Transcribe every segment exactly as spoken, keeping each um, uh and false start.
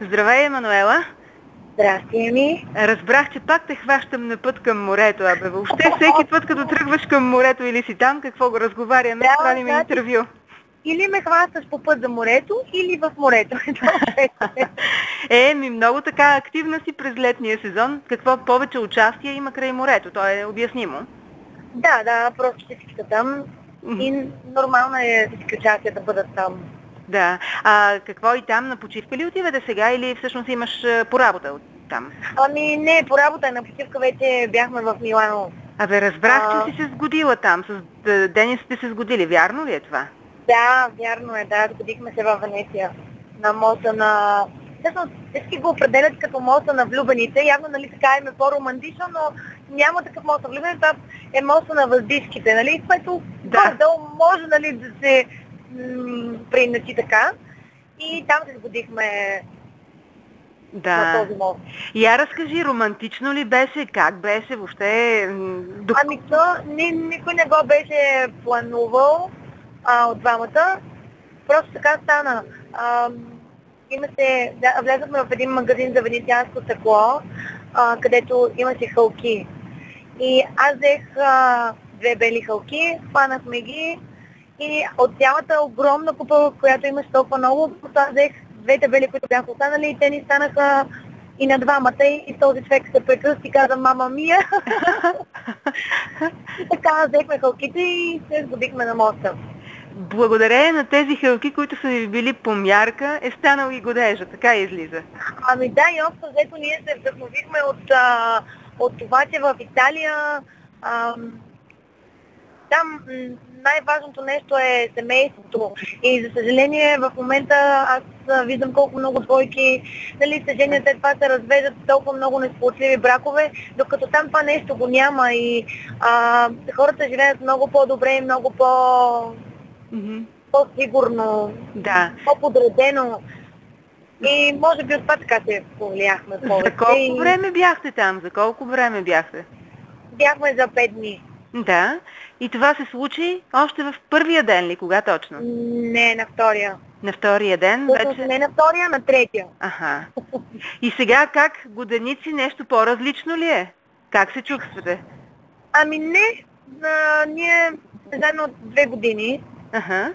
Здравей, Емануела. Здрасти, Еми. Разбрах, че пак те хващам на път към морето. Абе, въобще всеки път, като тръгваш към морето или си там, какво го разговаряме, Да, правим значи- интервю. Или ме хващаш по път за морето, или в морето. Е, ми много така активна си през летния сезон. Какво повече участие има край морето? То е обяснимо. Да, да, просто всички са там и нормално е всички участия да бъдат там. Да. А какво и там, на почивка ли отивате сега или всъщност имаш а, по работа от там? Ами не, по работа на почивка вече бяхме в Милано. Абе, разбрах, А... че си се сгодила там. С д- Денис сте се сгодили. Вярно ли е това? Да, вярно е, да, сгодихме се във Венеция. На моста на... Всъщност всички го определят като моста на влюбените. Явно, нали, така е по-романтично, но няма такъв мост на влюбените. Това е моста на въздишките, нали, което Да. да, може, нали, да се м- приначи така. И там се сгодихме Да. на този мост. Я разкажи, романтично ли беше, как беше въобще? м, До... Ами то, ни, никой не го беше планувал а, от двамата. Просто така стана. А, имаше, да, влезахме в един магазин за венецианско стъкло, а, където имаше хълки. И аз взех а, две бели хълки, хванахме ги и от цялата огромна купа, която имаше толкова много, аз взех двете бели, които бяха останали и те ни станаха и на двамата и този човек се прекръсти и каза мама мия. И така взехме хълките и се сгодихме на моста. Благодарение на тези хълки, които са ви били по мярка, е станал и годежа, така излиза. Ами да, и общо взето ние се вдъхновихме от, а, от това, че в Италия а, там най-важното нещо е семейството. И за съжаление в момента аз виждам колко много двойки, нали, се женят, след това се развеждат толкова много несполучливи бракове, докато там това нещо го няма и а, хората живеят много по-добре и много по... Mm-hmm. по-сигурно, Да. по-подредено. И може би от това така се повлияхме повече. За колко И време бяхте там? За колко време бяхте? бяхме за пет дни. Да. И това се случи още в първия ден ли? Кога точно? Не, на втория. На втория ден Всъщност вече? не на втория, на третия. Аха. И сега как? Годеници нещо по-различно ли е? Как се чувствате? Ами не, а, ние сме заедно от две години, Аха.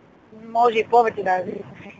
може и повече даже.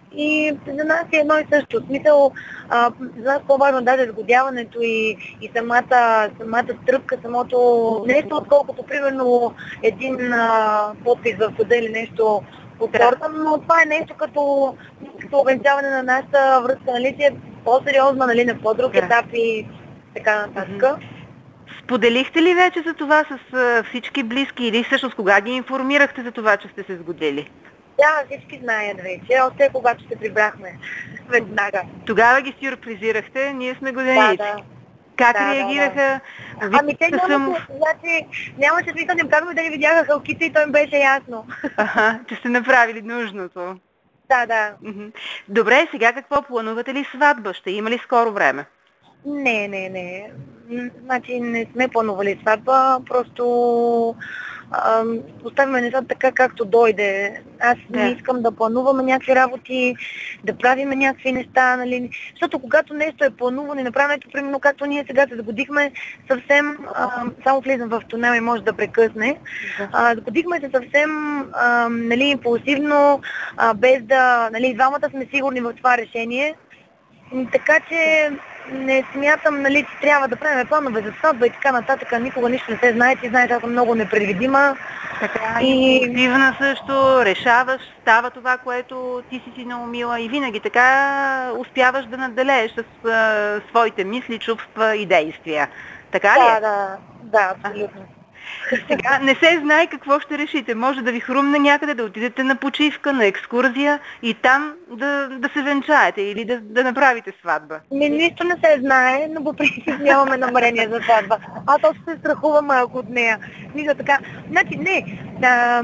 И за нас е едно и също. В смисъл, а, за нас по-важно даже сгодяването и, и самата, самата тръпка, самото нещо, отколкото примерно един а, подпис в съда или нещо от сорта, но това е нещо като, като увенчаване на нашата връзка, нали, че е по-сериозна, нали, на по-друг етап и така нататък. Споделихте ли вече за това с а, всички близки или всъщност кога ги информирахте за това, че сте се сгодили? Да, всички знаят вече, още когато се прибрахме веднага. Тогава ги сюрпризирахте, ние сме годеници. Да, да. Как Да, да, реагираха? да. Вие Ами те съм- нямаше, значи, нямаше смисъл, не казваме да ни видяха хълките и той им беше ясно. Аха, че сте направили нужното. Да, да. Мгм. Добре, сега какво планувате ли сватба? Ще има ли скоро време? Не, не, не. М, Значи не сме планували сватба, просто ам, оставяме нещата така както дойде. Аз Да. не искам да плануваме някакви работи, да правиме някакви неща, нали. Защото когато нещо е планувано и направено, ето примерно както ние сега се сгодихме, съвсем, ам, само влизам в тунел и може да прекъсне. А, сгодихме се съвсем ам, нали, импулсивно, а, без да, нали, двамата сме сигурни в това решение. М, Така че не смятам, нали, че трябва да правим планове за сватба и така нататък. Никога нищо не се знае, ти знаеш, аз съм много непредвидима. Така, И- импулсивна също, решаваш, става това, което ти си си наумила и винаги така успяваш да наделееш с а, своите мисли, чувства и действия. Така ли Да, е? да, да, абсолютно. Сега не се знае какво ще решите. Може да ви хрумне някъде, да отидете на почивка, на екскурзия и там да, да се венчаете или да, да направите сватба. Ми, нищо не се знае, но по принцип нямаме намерение за сватба. Аз още се страхувам малко от нея. Мисля така. Значи не, а,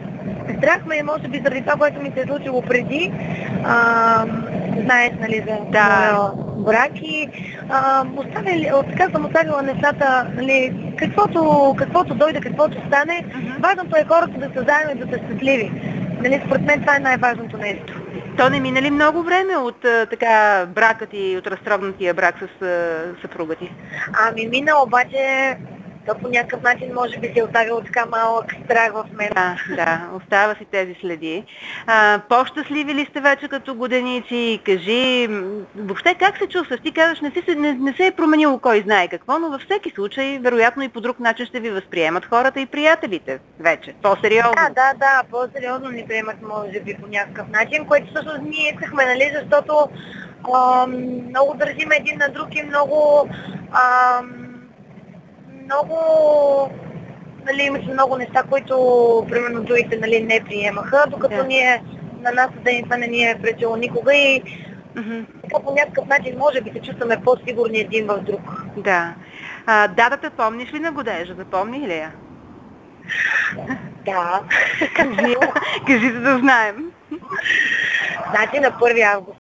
страх ме е може би заради това, което ми се е случило преди. А, знаеш, нали, за Да. моя брак и а, оставили, от така съм оставила нещата, нали, каквото, каквото дойде, каквото стане. Мгм. Важното е хората да са заедно и да са щастливи. Нали, според мен това е най-важното нещо. То не мина ли много време от а, така бракът и от разтрогнатия брак с а, съпруга ти? Ами мина, обаче то по някакъв начин може би се е оставило така малък страх в мен. Да, да, остава си тези следи. А, по-щастливи ли сте вече като годеници? Кажи, м, въобще как се чувстваш? Ти казваш, не, си, се- не, не се е променило кой знае какво, но във всеки случай, вероятно и по друг начин ще ви възприемат хората и приятелите вече. По-сериозно. Да, да, да, по-сериозно ни приемат, може би, по някакъв начин, което всъщност ние искахме, нали, защото ам, много държим един на друг и много, ам, много, нали, имаше много неща, които, примерно, другите, нали, не приемаха, докато Да. ние, на нас ден това не ни е пречело никога и Мгм. така по някакъв начин, може би, се чувстваме по-сигурни един в друг. Да. А, датата помниш ли на годежа? Запомни ли я? Да. Кажи, я. Кажи, за да знаем. Значи на първи август.